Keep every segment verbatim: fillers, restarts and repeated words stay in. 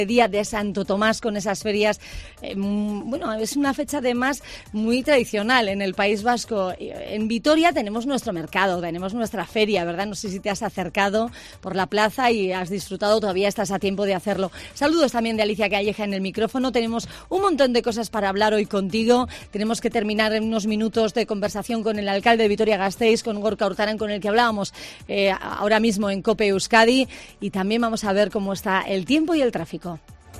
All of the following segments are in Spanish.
Día de Santo Tomás con esas ferias, eh, bueno, es una fecha además muy tradicional en el País Vasco. En Vitoria tenemos nuestro mercado, tenemos nuestra feria, ¿verdad? No sé si te has acercado por la plaza y has disfrutado, todavía estás a tiempo de hacerlo. Saludos también de Alicia Calleja en el micrófono. Tenemos un montón de cosas para hablar hoy contigo. Tenemos que terminar en unos minutos de conversación con el alcalde de Vitoria-Gasteiz, con Gorka Urtaran, con el que hablábamos eh, ahora mismo en COPE Euskadi, y también vamos a ver cómo está el tiempo y el tráfico.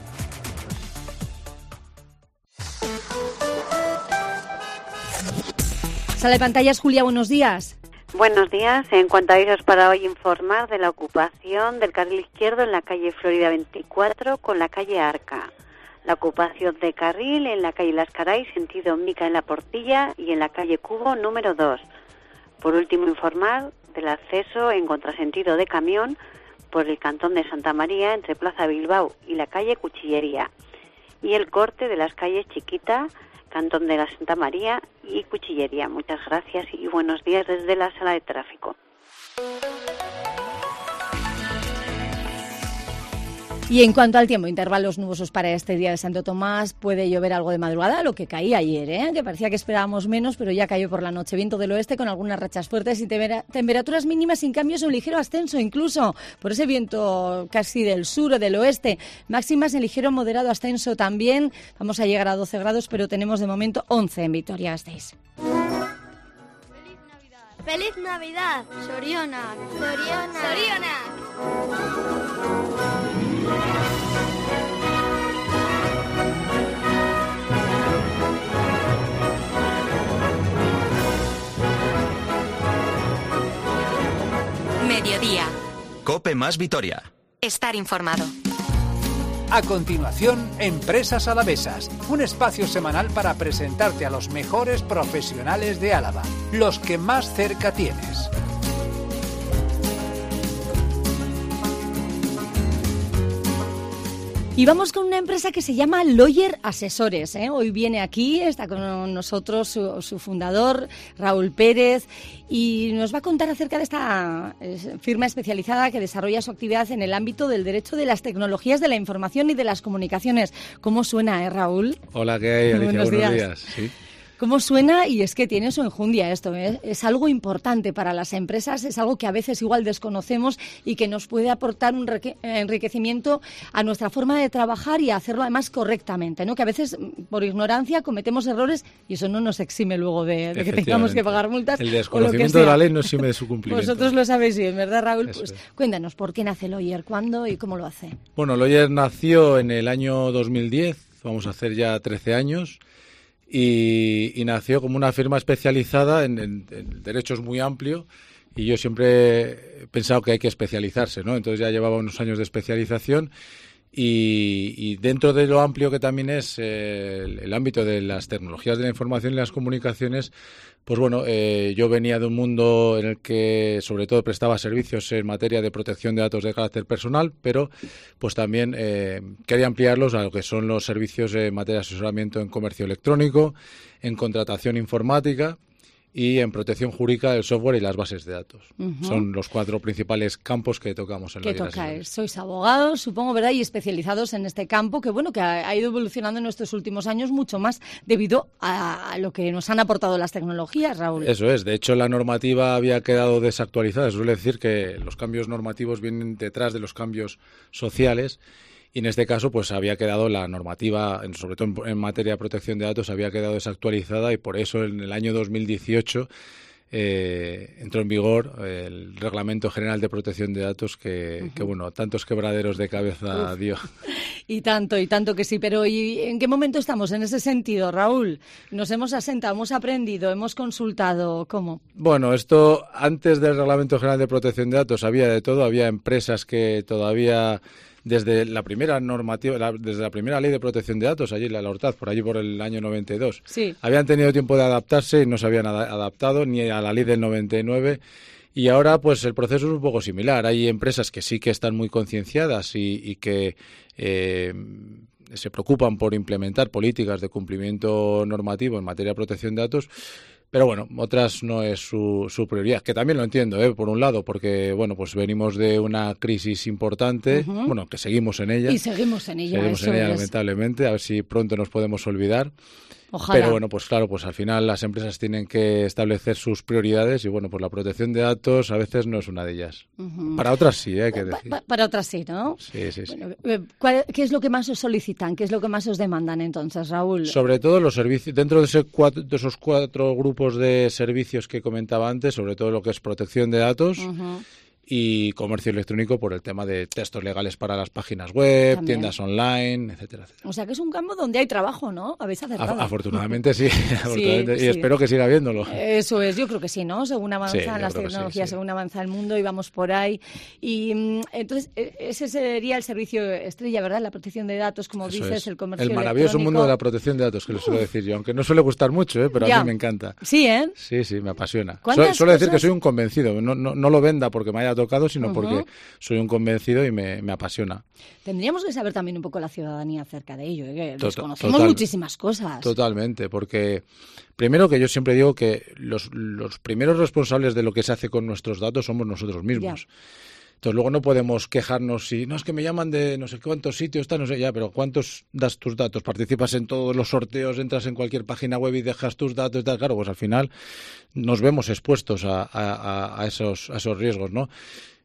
Sala de pantallas, Julia, buenos días. Buenos días. En cuanto a avisos para hoy, informar de la ocupación del carril izquierdo en la calle Florida veinticuatro con la calle Arca. La ocupación de carril en la calle Las Caray, sentido Mica en la Portilla, y en la calle Cubo número dos. Por último, informar del acceso en contrasentido de camión por el cantón de Santa María entre Plaza Bilbao y la calle Cuchillería, y el corte de las calles Chiquita, Cantón de la Santa María y Cuchillería. Muchas gracias y buenos días desde la sala de tráfico. Y en cuanto al tiempo, intervalos nubosos para este día de Santo Tomás, puede llover algo de madrugada, lo que caía ayer, ¿eh? Que parecía que esperábamos menos, pero ya cayó por la noche. Viento del oeste con algunas rachas fuertes y temperaturas mínimas sin cambios o un ligero ascenso incluso por ese viento casi del sur o del oeste. Máximas en ligero moderado ascenso también. Vamos a llegar a doce grados, pero tenemos de momento once en Vitoria-Gasteiz. ¡Feliz Navidad! ¡Sorionak! ¡Sorionak! ¡Sorionak! Mediodía. COPE más Vitoria. Estar informado. A continuación, Empresas Alavesas, un espacio semanal para presentarte a los mejores profesionales de Álava, los que más cerca tienes. Y vamos con una empresa que se llama Lawyer Asesores, ¿eh? Hoy viene aquí, está con nosotros su, su fundador, Raúl Pérez, y nos va a contar acerca de esta firma especializada que desarrolla su actividad en el ámbito del derecho de las tecnologías de la información y de las comunicaciones. ¿Cómo suena, eh, Raúl? Hola, ¿qué hay, Alicia? Buenos Buenos días. días. ¿Sí? ¿Cómo suena? Y es que tiene su enjundia esto, ¿eh? Es algo importante para las empresas, es algo que a veces igual desconocemos y que nos puede aportar un enriquecimiento a nuestra forma de trabajar y a hacerlo además correctamente, ¿no? Que a veces por ignorancia cometemos errores y eso no nos exime luego de, de que tengamos que pagar multas. El desconocimiento de la ley no exime de su cumplimiento. Vosotros lo sabéis bien, ¿verdad, Raúl? Eso Pues es. Cuéntanos, ¿por qué nace Lawyer? ¿Cuándo y cómo lo hace? Bueno, Lawyer nació en el año dos mil diez, vamos a hacer ya trece años. Y, y nació como una firma especializada en, en, en derechos muy amplio, y yo siempre he pensado que hay que especializarse, ¿no? Entonces ya llevaba unos años de especialización y, y dentro de lo amplio que también es eh, el, el ámbito de las tecnologías de la información y las comunicaciones, pues bueno, eh, yo venía de un mundo en el que sobre todo prestaba servicios en materia de protección de datos de carácter personal, pero pues también eh, quería ampliarlos a lo que son los servicios en materia de asesoramiento en comercio electrónico, en contratación informática y en protección jurídica del software y las bases de datos. Uh-huh. Son los cuatro principales campos que tocamos en ¿Qué Lawyer tocáis? Asesores. Sois abogados, supongo, ¿verdad? Y especializados en este campo, que bueno, que ha, ha ido evolucionando en estos últimos años mucho más debido a, a lo que nos han aportado las tecnologías, Raúl. Eso es. De hecho, la normativa había quedado desactualizada. Se suele decir que los cambios normativos vienen detrás de los cambios sociales. Y en este caso, pues había quedado la normativa, sobre todo en, en materia de protección de datos, había quedado desactualizada, y por eso en el año dos mil dieciocho eh, entró en vigor el Reglamento General de Protección de Datos que, uh-huh. que bueno, tantos quebraderos de cabeza Uf. dio. Y tanto, y tanto que sí, pero ¿y en qué momento estamos en ese sentido, Raúl? ¿Nos hemos asentado, hemos aprendido, hemos consultado? ¿Cómo? Bueno, esto antes del Reglamento General de Protección de Datos había de todo, había empresas que todavía desde la primera normativa, la, desde la primera ley de protección de datos, allí la, la Ortaz, por allí por el año noventa y dos, sí. habían tenido tiempo de adaptarse y no se habían ad- adaptado ni a la ley del noventa y nueve. Y ahora, pues, el proceso es un poco similar. Hay empresas que sí que están muy concienciadas y, y que eh, se preocupan por implementar políticas de cumplimiento normativo en materia de protección de datos, Pero bueno, otras no es su, su prioridad, que también lo entiendo, ¿eh? Por un lado, porque bueno, pues venimos de una crisis importante, uh-huh. bueno, que seguimos en ella. Y seguimos en ella. Seguimos eso en ella, es. lamentablemente, a ver si pronto nos podemos olvidar. Ojalá. Pero bueno, pues claro, pues al final las empresas tienen que establecer sus prioridades y bueno, pues la protección de datos a veces no es una de ellas. Uh-huh. Para otras sí, hay que decir. Pa- pa- para otras sí, ¿no? Sí, sí, sí. Bueno, ¿cuál, ¿qué es lo que más os solicitan? ¿Qué es lo que más os demandan entonces, Raúl? Sobre todo los servicios, dentro de, ese cuatro, de esos cuatro grupos de servicios que comentaba antes, sobre todo lo que es protección de datos. Uh-huh. Y comercio electrónico por el tema de textos legales para las páginas web, también. Tiendas online, etcétera, etcétera. O sea que es un campo donde hay trabajo, ¿no? Habéis acertado. A- afortunadamente sí, afortunadamente, sí, y sí. espero que siga habiéndolo. Eso es, yo creo que sí, ¿no? Según avanzan sí, las tecnologías, sí, sí. según avanza el mundo y vamos por ahí. Y entonces ese sería el servicio estrella, ¿verdad? La protección de datos, como Eso dices, es. el comercio El maravilloso electrónico. mundo de la protección de datos, que le suelo decir yo, aunque no suele gustar mucho, ¿eh? Pero ya. a mí me encanta. Sí, ¿eh? Sí, sí, me apasiona. ¿Cuántas Suelo decir cosas? que soy un convencido, no, no, no lo venda porque me haya tocado, sino Uh-huh. porque soy un convencido y me, me apasiona. Tendríamos que saber también un poco la ciudadanía acerca de ello, ¿eh? Que Total, desconocemos total, muchísimas cosas. Totalmente, porque primero que yo siempre digo que los, los primeros responsables de lo que se hace con nuestros datos somos nosotros mismos. Ya. Entonces luego no podemos quejarnos si no es que me llaman de no sé cuántos sitios, está, no sé ya, pero ¿cuántos das tus datos? ¿Participas en todos los sorteos, entras en cualquier página web y dejas tus datos? Tal? Claro, pues al final nos vemos expuestos a, a, a, esos, a esos riesgos, ¿no?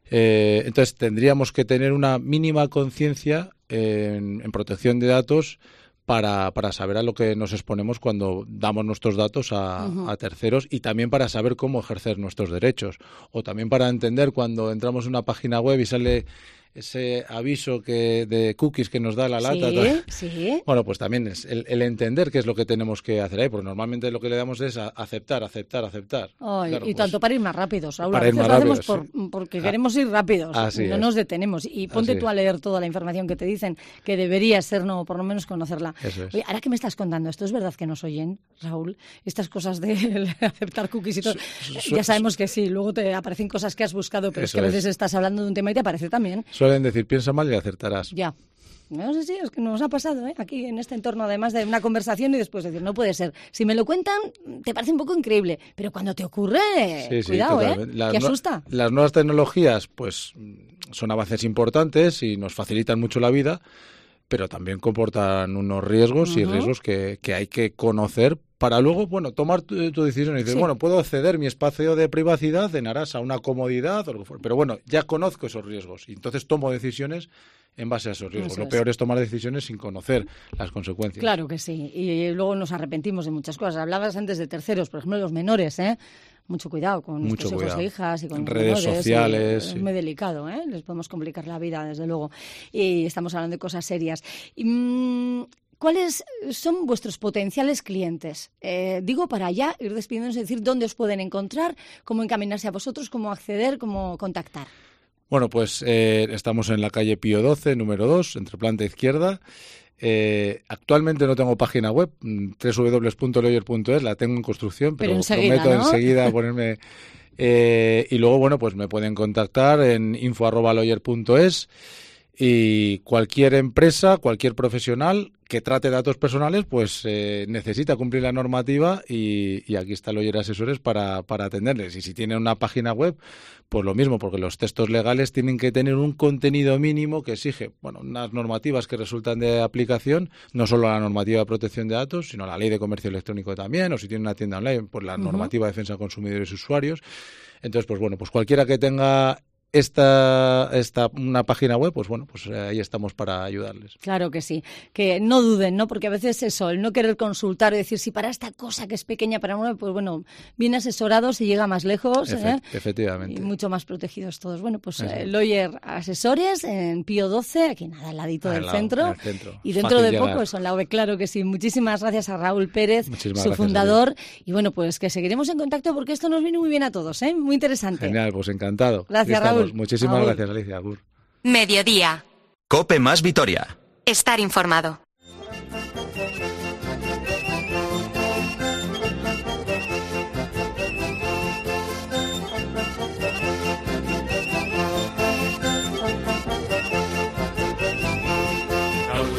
Eh, entonces tendríamos que tener una mínima conciencia en, en protección de datos para, para saber a lo que nos exponemos cuando damos nuestros datos a, uh-huh. a terceros y también para saber cómo ejercer nuestros derechos o también para entender cuando entramos en una página web y sale ese aviso que de cookies que nos da la lata. Sí, sí. Bueno, pues también es el, el entender qué es lo que tenemos que hacer ahí, porque normalmente lo que le damos es a aceptar, aceptar, aceptar. Oh, claro, y pues, tanto para ir más rápidos, Raúl. Para a ir veces más lo rápidos, hacemos por, sí. porque Ah, queremos ir rápidos, así no es. nos detenemos. Y ponte Así tú a es. leer toda la información que te dicen, que debería ser, no, por lo menos conocerla. Eso es. Oye, ahora que me estás contando, ¿esto es verdad que nos oyen, Raúl? Estas cosas de aceptar cookies y todo. Su, su, ya sabemos que sí, luego te aparecen cosas que has buscado, pero es que a veces es. estás hablando de un tema y te aparece también. Suelen decir, piensa mal y acertarás. Ya. No sé si es que nos ha pasado, ¿eh? Aquí en este entorno, además de una conversación y después decir, no puede ser. Si me lo cuentan, te parece un poco increíble, pero cuando te ocurre, sí, sí, cuidado, totalmente. ¿eh? Las Que no, asusta. las nuevas tecnologías, pues, son avances importantes y nos facilitan mucho la vida, pero también comportan unos riesgos uh-huh. y riesgos que, que hay que conocer para luego, bueno, tomar tu, tu decisión y decir, sí. bueno, puedo ceder mi espacio de privacidad en aras a una comodidad o lo que fuera, pero bueno, ya conozco esos riesgos y entonces tomo decisiones en base a esos riesgos. Eso lo peor es. es tomar decisiones sin conocer las consecuencias. Claro que sí, y luego nos arrepentimos de muchas cosas. Hablabas antes de terceros, por ejemplo, los menores, ¿eh? Mucho cuidado con Mucho nuestros cuidado. hijos e hijas y con los redes menores, sociales. Y, sí. Es muy delicado, ¿eh? Les podemos complicar la vida, desde luego. Y estamos hablando de cosas serias. Y, mmm, ¿cuáles son vuestros potenciales clientes? Eh, digo, para ya ir despidiéndonos, es decir, dónde os pueden encontrar, cómo encaminarse a vosotros, cómo acceder, cómo contactar. Bueno, pues eh, estamos en la calle Pío doce, número dos, entre planta izquierda. Eh, actualmente no tengo página web, doble u doble u doble u punto loyer punto es, la tengo en construcción, pero, pero enseguida, prometo ¿no? enseguida ponerme... Eh, y luego, bueno, pues me pueden contactar en info arroba loyer punto es y cualquier empresa, cualquier profesional que trate datos personales, pues eh, necesita cumplir la normativa y, y aquí está Loyer Asesores para, para atenderles. Y si tienen una página web, pues lo mismo, porque los textos legales tienen que tener un contenido mínimo que exige, bueno, unas normativas que resultan de aplicación, no solo la normativa de protección de datos, sino la ley de comercio electrónico también, o si tienen una tienda online, pues la uh-huh. normativa de defensa de consumidores y usuarios. Entonces, pues bueno, pues cualquiera que tenga esta, esta una página web, pues bueno, pues ahí estamos para ayudarles. Claro que sí, que no duden, ¿no? Porque a veces eso, el no querer consultar y decir si para esta cosa que es pequeña para uno, pues bueno, bien asesorados y llega más lejos, Efect- ¿eh? Efectivamente. Y mucho más protegidos todos. Bueno, pues eh, Loyer Asesores en Pío doce, aquí nada, al ladito del al lado, centro. centro. Y dentro Fácil de llegar. poco eso, en la O V E, claro que sí. Muchísimas gracias a Raúl Pérez, Muchísimas su gracias fundador. Y bueno, pues que seguiremos en contacto porque esto nos viene muy bien a todos, ¿eh? Muy interesante. Genial, pues encantado. Gracias, Raúl. Muchísimas Raúl. gracias, Alicia. Agur. Mediodía. COPE más Vitoria. Estar informado.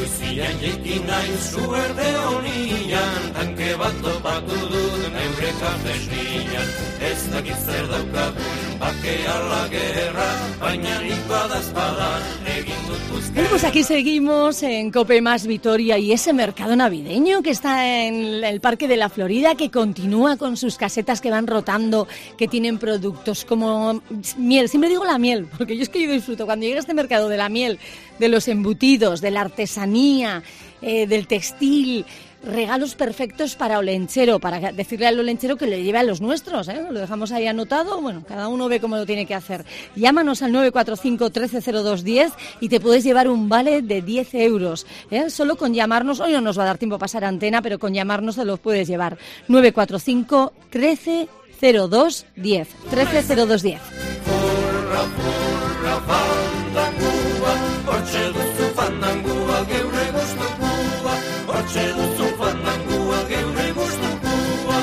Goizian jeiki nahi zuerde honian, tanke bat topatu dut neure kafesnian. Ez dakit zer daukagun, bake ala gerra, baina nik badazpadan egin dut uzkera. Bueno, pues aquí seguimos en COPE Más Vitoria y ese mercado navideño que está en el Parque de la Florida, que continúa con sus casetas que van rotando, que tienen productos como miel. Siempre digo la miel, porque yo es que yo disfruto cuando llega a este mercado de la miel, de los embutidos, de la artesanía, eh, del textil. Regalos perfectos para olenchero, para decirle al olenchero que le lleve a los nuestros, ¿eh? Lo dejamos ahí anotado, bueno, cada uno ve cómo lo tiene que hacer. Llámanos al nueve cuatro cinco, trece cero dos, diez y te puedes llevar un vale de diez euros, ¿eh? Solo con llamarnos, hoy no nos va a dar tiempo a pasar antena, pero con llamarnos te los puedes llevar. nueve cuatro cinco, trece cero dos, diez. trece cero dos, diez. Porra, porra, fandangua, hortxe duzu fandangua, geure gustukoa, hortxe duzu fandangua, geure gustukoa.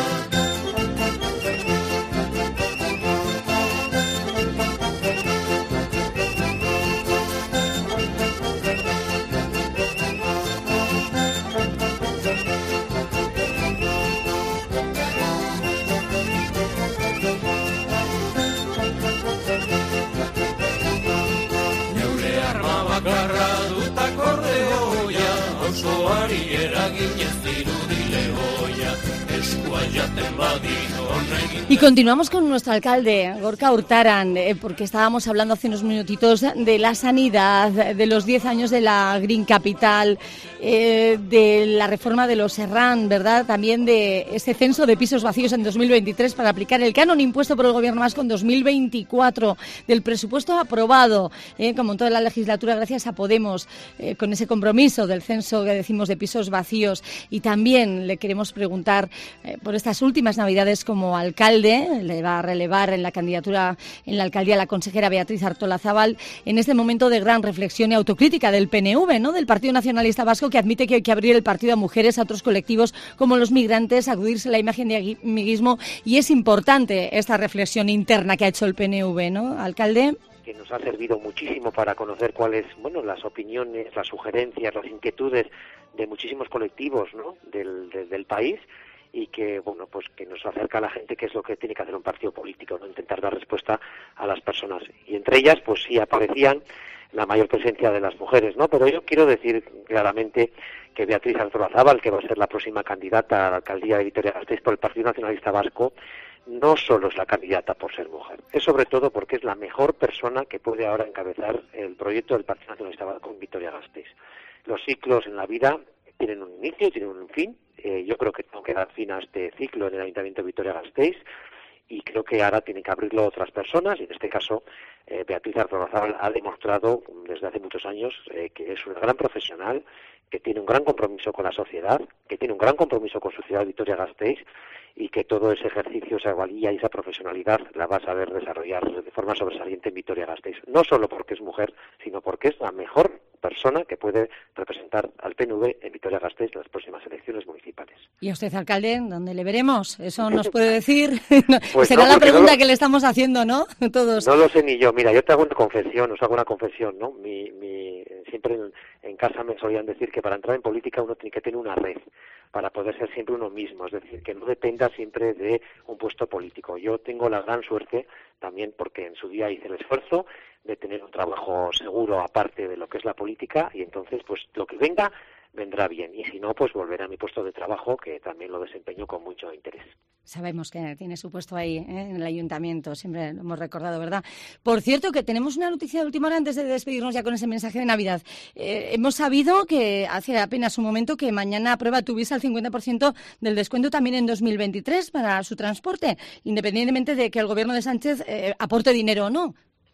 Bakarra dut akordeoia, osoari eraginez dirudile hoia, eskua jaten badito honegin. Y continuamos con nuestro alcalde, Gorka Urtaran, eh, porque estábamos hablando hace unos minutitos de la sanidad, de los diez años de la Green Capital, eh, de la reforma de los Serran, ¿verdad? También de ese censo de pisos vacíos en dos mil veintitrés para aplicar el canon impuesto por el Gobierno vasco en dos mil veinticuatro, del presupuesto aprobado, eh, como en toda la legislatura, gracias a Podemos, eh, con ese compromiso del censo que decimos de pisos vacíos. Y también le queremos preguntar eh, por estas últimas Navidades como alcalde, le va a relevar en la candidatura en la alcaldía la consejera Beatriz Artolazabal, en este momento de gran reflexión y autocrítica del P N V, ¿no? Del Partido Nacionalista Vasco, que admite que hay que abrir el partido a mujeres, a otros colectivos como los migrantes, acudirse a la imagen de amiguismo, y es importante esta reflexión interna que ha hecho el P N V, ¿no, alcalde? Que nos ha servido muchísimo para conocer cuáles, bueno, las opiniones, las sugerencias, las inquietudes de muchísimos colectivos, ¿no?, del, de, del país, y que, bueno, pues que nos acerca a la gente qué es lo que tiene que hacer un partido político, ¿no?, intentar dar respuesta a las personas. Y entre ellas, pues sí aparecían la mayor presencia de las mujeres, ¿no? Pero yo quiero decir claramente que Beatriz Artolazabal, que va a ser la próxima candidata a la alcaldía de Vitoria-Gasteiz por el Partido Nacionalista Vasco, no solo es la candidata por ser mujer, es sobre todo porque es la mejor persona que puede ahora encabezar el proyecto del Partido Nacionalista Vasco en Vitoria-Gasteiz. Los ciclos en la vida tienen un inicio, tienen un fin. Eh, yo creo que tengo que dar fin a este ciclo en el Ayuntamiento de Vitoria-Gasteiz, y creo que ahora tienen que abrirlo otras personas, y en este caso eh, Beatriz Artolazabal ha demostrado desde hace muchos años eh, que es una gran profesional, que tiene un gran compromiso con la sociedad, que tiene un gran compromiso con su ciudad Vitoria-Gasteiz, y que todo ese ejercicio, esa valía y esa profesionalidad la va a saber desarrollar de forma sobresaliente en Vitoria-Gasteiz. No solo porque es mujer, sino porque es la mejor persona que puede representar al P N V en Vitoria-Gasteiz en las próximas elecciones municipales. ¿Y a usted, alcalde, dónde le veremos? ¿Eso nos puede decir? Pues será no, la pregunta no lo, que le estamos haciendo, ¿no? Todos. No lo sé ni yo. Mira, yo te hago una confesión, os hago una confesión, ¿no? Mi, mi, siempre en, en casa me solían decir que para entrar en política uno tiene que tener una red para poder ser siempre uno mismo, es decir, que no dependa siempre de un puesto político. Yo tengo la gran suerte también, porque en su día hice el esfuerzo de tener un trabajo seguro aparte de lo que es la política, y entonces pues lo que venga vendrá bien, y si no, pues volveré a mi puesto de trabajo, que también lo desempeño con mucho interés. Sabemos que tiene su puesto ahí, ¿eh?, en el ayuntamiento, siempre lo hemos recordado, ¿verdad? Por cierto, que tenemos una noticia de última hora antes de despedirnos ya con ese mensaje de Navidad. Eh, hemos sabido que hace apenas un momento que mañana aprueba Tuvisa el cincuenta por ciento del descuento también en dos mil veintitrés para su transporte, independientemente de que el gobierno de Sánchez eh, aporte dinero o no.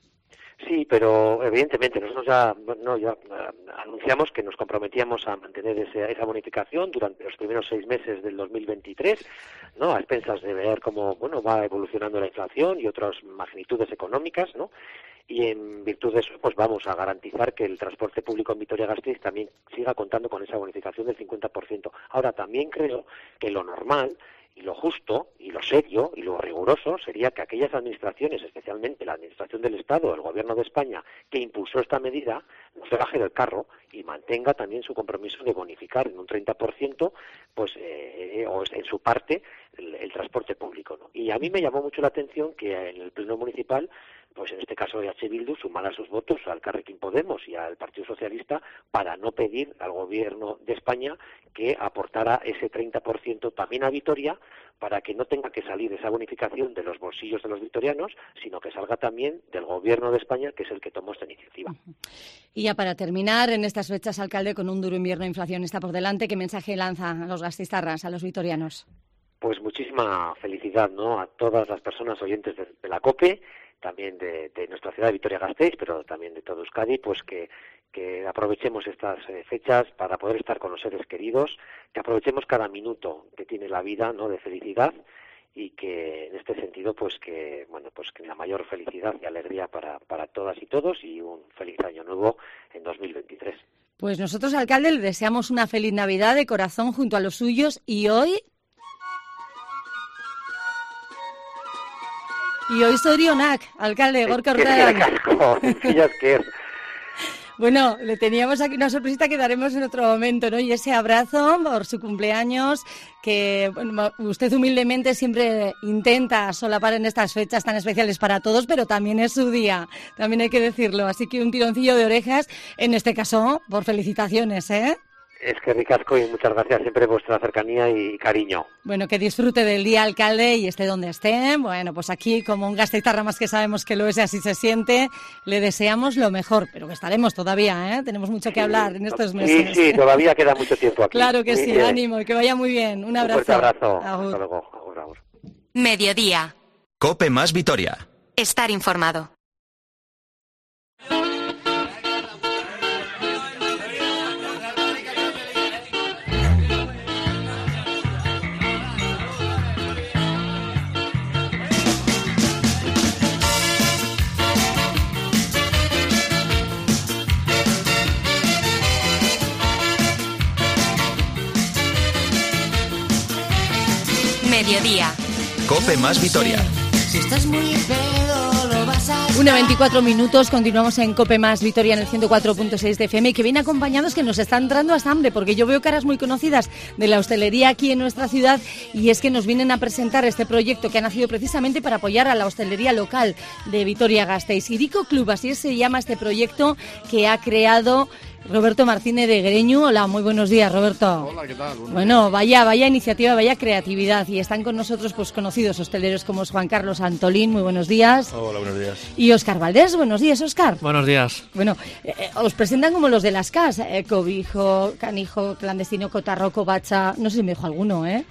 Sí, pero evidentemente nosotros ya, no, ya uh, anunciamos que nos comprometíamos a mantener ese, esa bonificación durante los primeros seis meses del dos mil veintitrés, ¿no?, a expensas de ver cómo, bueno, va evolucionando la inflación y otras magnitudes económicas, ¿no? Y en virtud de eso, pues vamos a garantizar que el transporte público en Vitoria-Gasteiz también siga contando con esa bonificación del cincuenta por ciento. Ahora, también creo que lo normal y lo justo y lo serio y lo riguroso sería que aquellas administraciones, especialmente la Administración del Estado, el Gobierno de España, que impulsó esta medida, se baje del carro y mantenga también su compromiso de bonificar en un treinta por ciento, pues, eh, o en su parte, el, el transporte público, ¿no? Y a mí me llamó mucho la atención que en el Pleno Municipal, pues en este caso H. Bildu, sumara sus votos al Carrequín Podemos y al Partido Socialista para no pedir al Gobierno de España que aportara ese treinta por ciento también a Vitoria, para que no tenga que salir esa bonificación de los bolsillos de los vitorianos, sino que salga también del Gobierno de España, que es el que tomó esta iniciativa. Y ya para terminar, en estas fechas, alcalde, con un duro invierno, inflación está por delante, ¿qué mensaje lanza a los gasteiztarras, a los vitorianos? Pues muchísima felicidad, ¿no?, a todas las personas oyentes de, de la COPE, también de, de nuestra ciudad de Vitoria-Gasteiz, pero también de todo Euskadi, pues que, que aprovechemos estas eh, fechas para poder estar con los seres queridos, que aprovechemos cada minuto que tiene la vida, ¿no?, de felicidad, y que en este sentido, pues que, bueno, pues que la mayor felicidad y alegría para, para todas y todos, y un feliz año nuevo en dos mil veintitrés. Pues nosotros, alcalde, le deseamos una feliz Navidad de corazón junto a los suyos, y hoy... Y hoy zorionak, alcalde, Gorka Urtaran. Bueno, le teníamos aquí una sorpresita que daremos en otro momento, ¿no? Y ese abrazo por su cumpleaños, que bueno, usted humildemente siempre intenta solapar en estas fechas tan especiales para todos, pero también es su día, también hay que decirlo. Así que un tironcillo de orejas, en este caso, por felicitaciones, ¿eh? Es que ricasco y muchas gracias siempre por vuestra cercanía y cariño. Bueno, que disfrute del día, alcalde, y esté donde esté. Bueno, pues aquí, como un gasteiztarra más que sabemos que lo es y así se siente, le deseamos lo mejor, pero que estaremos todavía, ¿eh? Tenemos mucho que hablar en estos meses. Sí, sí, todavía queda mucho tiempo aquí. Claro que sí, sí, ánimo y que vaya muy bien. Un abrazo. Un fuerte abrazo. Agur. Hasta luego. Agur, agur. Mediodía. COPE más Vitoria. Estar informado. Mediodía. COPE más Vitoria. una veinticuatro minutos, continuamos en COPE más Vitoria en el ciento cuatro punto seis de F M, y que viene acompañados, que nos está entrando hasta hambre, porque yo veo caras muy conocidas de la hostelería aquí en nuestra ciudad, y es que nos vienen a presentar este proyecto que ha nacido precisamente para apoyar a la hostelería local de Vitoria-Gasteiz. Irico Club, así se llama este proyecto que ha creado Roberto Martínez de Greñu. Hola, muy buenos días, Roberto. Hola, ¿qué tal? Buenos bueno, días. vaya vaya iniciativa, vaya creatividad, y están con nosotros pues conocidos hosteleros como es Juan Carlos Antolín, muy buenos días. Hola, buenos días. Y Óscar Valdés, buenos días, Óscar. Buenos días. Bueno, eh, os presentan como los de las casas, eh, Cobijo, Canijo, Clandestino, Cotarroco, Bacha, no sé si me dijo alguno, ¿eh?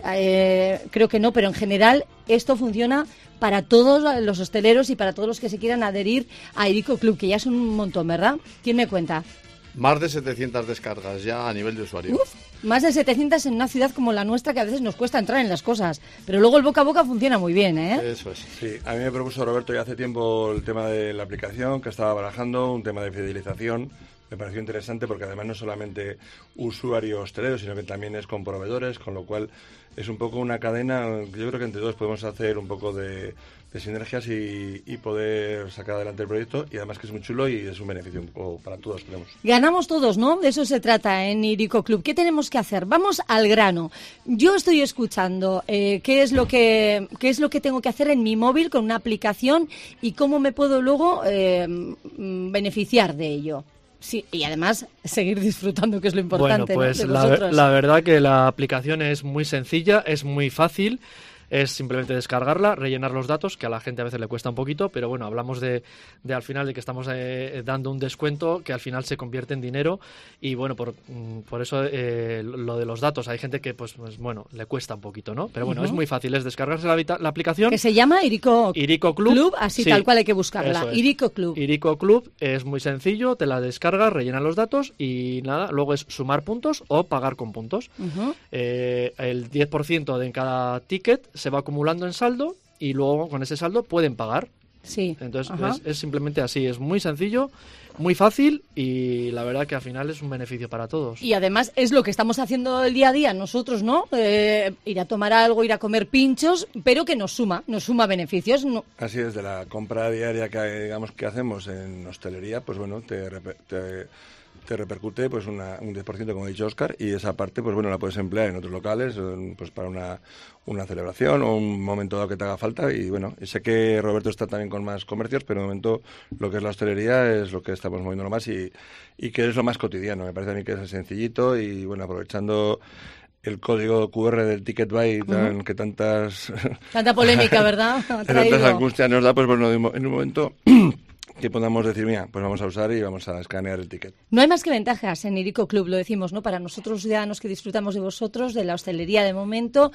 eh creo que no, pero en general esto funciona para todos los hosteleros y para todos los que se quieran adherir a Irico Club, que ya es un montón, ¿verdad? ¿Quién me cuenta? Más de setecientas descargas ya a nivel de usuario. Uf, más de setecientas en una ciudad como la nuestra, que a veces nos cuesta entrar en las cosas, pero luego el boca a boca funciona muy bien, ¿eh? Eso es, sí. A mí me propuso Roberto ya hace tiempo el tema de la aplicación que estaba barajando, un tema de fidelización. Me pareció interesante porque además no solamente usuario hostelero, sino que también es con proveedores, con lo cual es un poco una cadena. Yo creo que entre todos podemos hacer un poco de, de sinergias y, y poder sacar adelante el proyecto, y además que es muy chulo y es un beneficio un poco para todos, creemos. Ganamos todos, ¿no? De eso se trata en Irico Club. ¿Qué tenemos que hacer? Vamos al grano. Yo estoy escuchando eh, qué es lo que qué es lo que tengo que hacer en mi móvil con una aplicación y cómo me puedo luego eh, beneficiar de ello. Sí, y además seguir disfrutando, que es lo importante. Bueno, pues ¿no? la, la verdad que la aplicación es muy sencilla, es muy fácil. Es simplemente descargarla, rellenar los datos, que a la gente a veces le cuesta un poquito, pero bueno, hablamos de, de al final de que estamos eh, dando un descuento que al final se convierte en dinero, y bueno, por, por eso eh, lo de los datos, hay gente que pues, pues bueno, le cuesta un poquito, ¿no? Pero bueno, uh-huh. Es muy fácil, es descargarse la, la aplicación. Que se llama Irico, Irico Club, Club así sí, tal cual hay que buscarla, es. Irico Club. Irico Club es muy sencillo, te la descargas, rellenas los datos y nada, luego es sumar puntos o pagar con puntos. Uh-huh. Eh, el diez por ciento de cada ticket se va acumulando en saldo y luego con ese saldo pueden pagar. Sí. Entonces Ajá. es, es simplemente así, es muy sencillo, muy fácil y la verdad que al final es un beneficio para todos. Y además es lo que estamos haciendo el día a día nosotros, ¿no? Eh, ir a tomar algo, ir a comer pinchos, pero que nos suma, nos suma beneficios. No. Así es, de la compra diaria que digamos que hacemos en hostelería, pues bueno, te, te, te repercute pues una, un diez por ciento, como ha dicho Óscar, y esa parte pues bueno la puedes emplear en otros locales, pues para una, una celebración o un momento dado que te haga falta. Y bueno, sé que Roberto está también con más comercios, pero de momento lo que es la hostelería es lo que estamos moviendo más y, y que es lo más cotidiano. Me parece a mí que es sencillito y bueno, aprovechando el código cu erre del Ticket Buy, tan, uh-huh. que tantas... Tanta polémica, ¿verdad? tantas angustias nos da, pues bueno, en un momento... que podamos decir, mira, pues vamos a usar y vamos a escanear el ticket. No hay más que ventajas en Irico Club, lo decimos, ¿no? Para nosotros los ciudadanos que disfrutamos de vosotros, de la hostelería de momento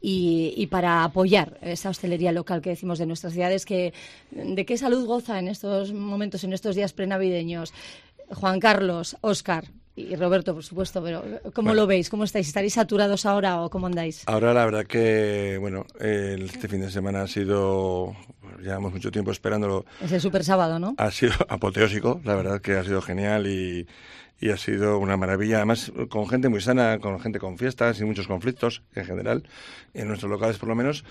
y, y para apoyar esa hostelería local que decimos de nuestras ciudades, que ¿de qué salud goza en estos momentos, en estos días prenavideños? Juan Carlos, Óscar y Roberto, por supuesto, pero ¿cómo bueno. lo veis? ¿Cómo estáis? ¿Estaréis saturados ahora o cómo andáis? Ahora la verdad que, bueno, eh, este fin de semana ha sido, llevamos mucho tiempo esperándolo. Es el super sábado, ¿no? Ha sido apoteósico, la verdad que ha sido genial y, y ha sido una maravilla. Además, con gente muy sana, con gente con fiestas y muchos conflictos en general, en nuestros locales por lo menos.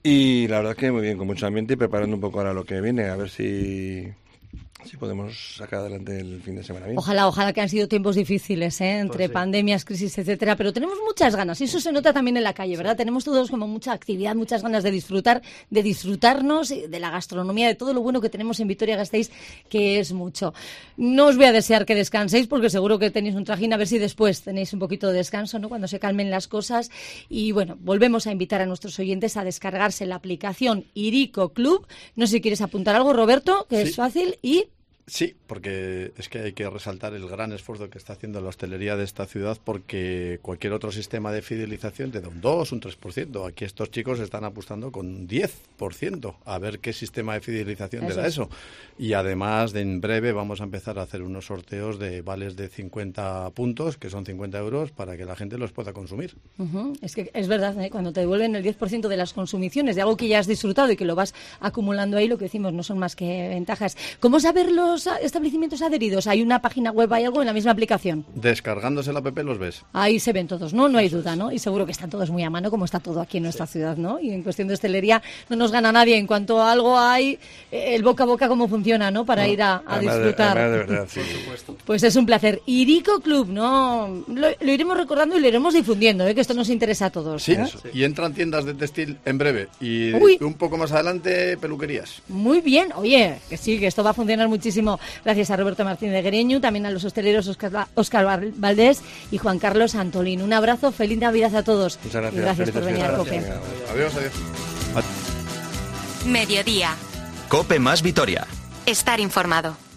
Y la verdad que muy bien, con mucho ambiente y preparando un poco ahora lo que viene, a ver si... si podemos sacar adelante el fin de semana bien. Ojalá, ojalá que han sido tiempos difíciles, ¿eh? Entre pues sí. pandemias, crisis, etcétera, pero tenemos muchas ganas y eso se nota también en la calle, ¿verdad? Sí. Tenemos todos como mucha actividad, muchas ganas de disfrutar, de disfrutarnos, de la gastronomía, de todo lo bueno que tenemos en Vitoria-Gasteiz, que es mucho. No os voy a desear que descanséis porque seguro que tenéis un trajín, a ver si después tenéis un poquito de descanso, ¿no? Cuando se calmen las cosas. Y bueno, volvemos a invitar a nuestros oyentes a descargarse la aplicación Irico Club. No sé si quieres apuntar algo, Roberto, que sí. es fácil y... Sí, porque es que hay que resaltar el gran esfuerzo que está haciendo la hostelería de esta ciudad, porque cualquier otro sistema de fidelización te da un dos, un tres por ciento. Aquí estos chicos están apostando con un diez por ciento a ver qué sistema de fidelización eso te da es. eso. Y además, de en breve vamos a empezar a hacer unos sorteos de vales de cincuenta puntos, que son cincuenta euros, para que la gente los pueda consumir. Uh-huh. Es que es verdad, ¿eh? Cuando te devuelven el diez por ciento de las consumiciones de algo que ya has disfrutado y que lo vas acumulando ahí, lo que decimos no son más que ventajas. ¿Cómo saber los establecimientos adheridos? ¿Hay una página web, hay algo en la misma aplicación? Descargándose la app los ves. Ahí se ven todos, ¿no? No hay duda, ¿no? Y seguro que están todos muy a mano, como está todo aquí en nuestra sí. ciudad, ¿no? Y en cuestión de hostelería no nos gana nadie. En cuanto a algo hay, el boca a boca cómo funciona, ¿no? Para no, ir a, a disfrutar. De, de verdad, sí. Por supuesto. Pues es un placer. Irico Club, ¿no? Lo, lo iremos recordando y lo iremos difundiendo, ¿eh? Que esto nos interesa a todos. Sí, ¿eh? sí. Y entran tiendas de textil en breve. Y Uy. un poco más adelante, peluquerías. Muy bien. Oye, que sí, que esto va a funcionar muchísimo. Gracias a Roberto Martín de Gereñu, también a los hosteleros Óscar, Óscar Valdés y Juan Carlos Antolín. Un abrazo, feliz Navidad a todos. Muchas gracias. Y gracias por venir a COPE. Adiós, adiós. Mediodía. COPE más Vitoria. Estar informado.